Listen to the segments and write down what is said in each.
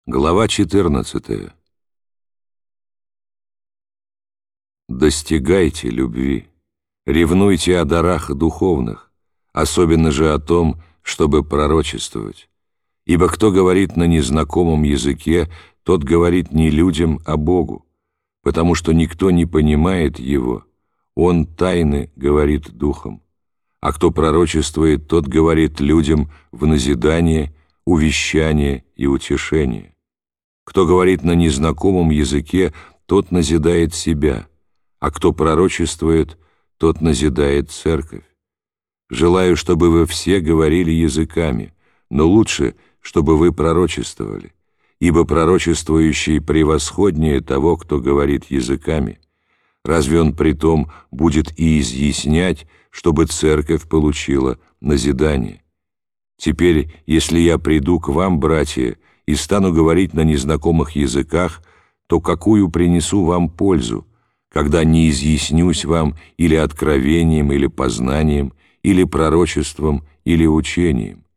Глава 14. Достигайте любви, ревнуйте о дарах духовных, особенно же о том, чтобы пророчествовать. Ибо кто говорит на незнакомом языке, тот говорит не людям, а Богу, потому что никто не понимает его, он тайны говорит духом. А кто пророчествует, тот говорит людям в назидание, увещание и утешение. Кто говорит на незнакомом языке, тот назидает себя, а кто пророчествует, тот назидает церковь. Желаю, чтобы вы все говорили языками, но лучше, чтобы вы пророчествовали, ибо пророчествующий превосходнее того, кто говорит языками. Разве он притом будет и изъяснять, чтобы церковь получила назидание? Теперь, если я приду к вам, братья, и стану говорить на незнакомых языках, то какую принесу вам пользу, когда не изъяснюсь вам или откровением, или познанием, или пророчеством, или учением?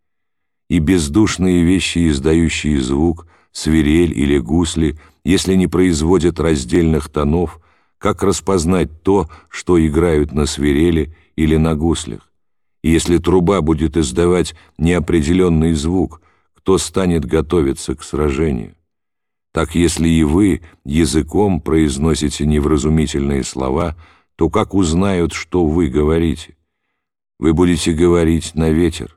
И бездушные вещи, издающие звук, свирель или гусли, если не производят раздельных тонов, как распознать то, что играют на свирели или на гуслях? И если труба будет издавать неопределенный звук, кто станет готовиться к сражению? Так если и вы языком произносите невразумительные слова, то как узнают, что вы говорите? Вы будете говорить на ветер.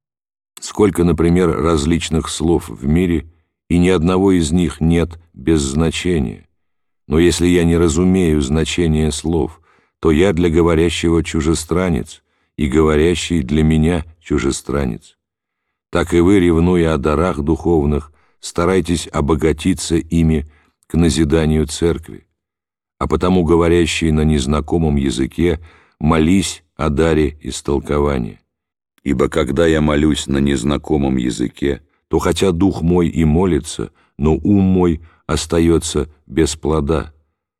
Сколько, например, различных слов в мире, и ни одного из них нет без значения. Но если я не разумею значения слов, то я для говорящего чужестранец, и говорящий для меня чужестранец. Так и вы, ревнуя о дарах духовных, старайтесь обогатиться ими к назиданию церкви. А потому говорящий на незнакомом языке, молись о даре истолкования. Ибо когда я молюсь на незнакомом языке, то хотя дух мой и молится, но ум мой остается без плода.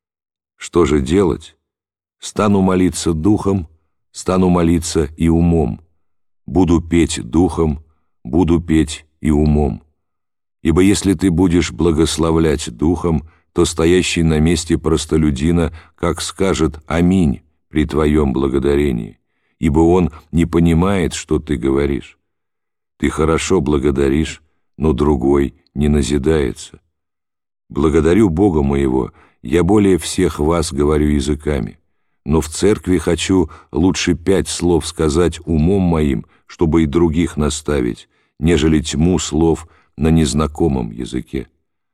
Что же делать? Стану молиться духом, стану молиться и умом. Буду петь духом, буду петь и умом. Ибо если ты будешь благословлять духом, то стоящий на месте простолюдина как скажет «Аминь» при твоем благодарении, ибо он не понимает, что ты говоришь. Ты хорошо благодаришь, но другой не назидается. Благодарю Бога моего, я более всех вас говорю языками, но в церкви хочу лучше 5 слов сказать умом моим, чтобы и других наставить, нежели тьму слов на незнакомом языке.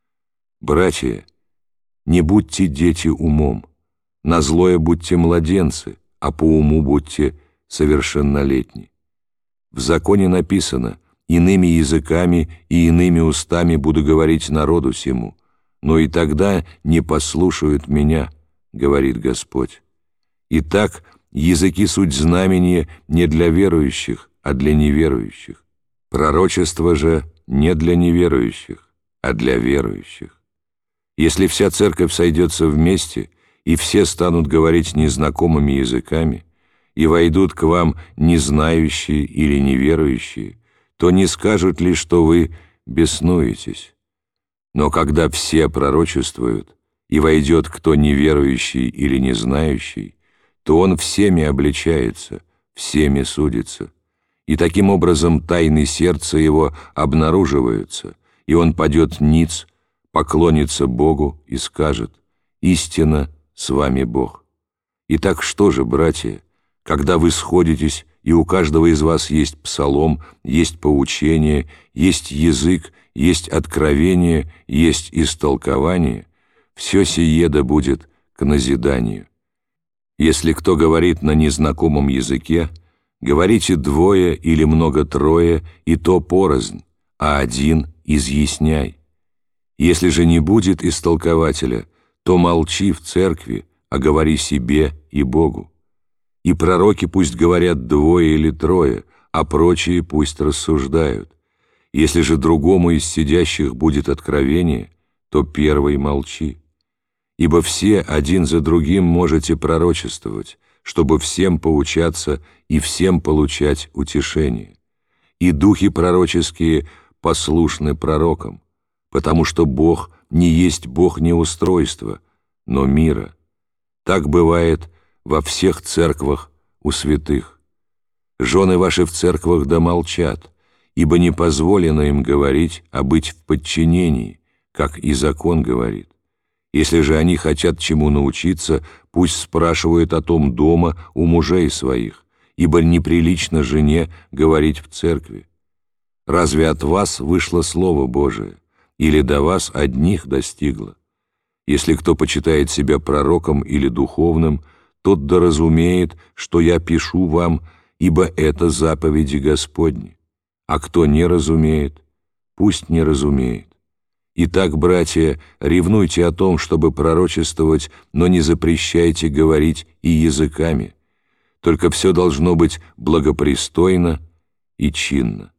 Братья, не будьте дети умом, на злое будьте младенцы, а по уму будьте совершеннолетни. В законе написано: «Иными языками и иными устами буду говорить народу сему, но и тогда не послушают меня, говорит Господь». Итак, языки суть знамение не для верующих, а для неверующих. Пророчество же не для неверующих, а для верующих. Если вся церковь сойдется вместе, и все станут говорить незнакомыми языками, и войдут к вам незнающие или неверующие, то не скажут ли, что вы беснуетесь? Но когда все пророчествуют, и войдет кто неверующий или незнающий, то он всеми обличается, всеми судится. И таким образом тайны сердца его обнаруживаются, и он падет ниц, поклонится Богу и скажет: «Истинно с вами Бог». Итак, что же, братья, когда вы сходитесь, и у каждого из вас есть псалом, есть поучение, есть язык, есть откровение, есть истолкование, все сие да будет к назиданию. Если кто говорит на незнакомом языке, говорите 2 или много-трое, и то порознь, а один изъясняй. Если же не будет истолкователя, то молчи в церкви, а говори себе и Богу. И пророки пусть говорят 2 или 3, а прочие пусть рассуждают. Если же другому из сидящих будет откровение, то первый молчи. Ибо все один за другим можете пророчествовать, чтобы всем поучаться и всем получать утешение. И духи пророческие послушны пророкам. потому что Бог не есть Бог неустройства, но мира. Так бывает во всех церквах у святых. Жены ваши в церквах да молчат, ибо не позволено им говорить, а быть в подчинении, как и закон говорит. Если же они хотят чему научиться, пусть спрашивают о том дома у мужей своих, ибо неприлично жене говорить в церкви. Разве от вас вышло Слово Божие, или до вас одних достигло? Если кто почитает себя пророком или духовным, тот да разумеет, что я пишу вам, ибо это заповеди Господни. А кто не разумеет, пусть не разумеет. Итак, братья, ревнуйте о том, чтобы пророчествовать, но не запрещайте говорить и языками. Только все должно быть благопристойно и чинно.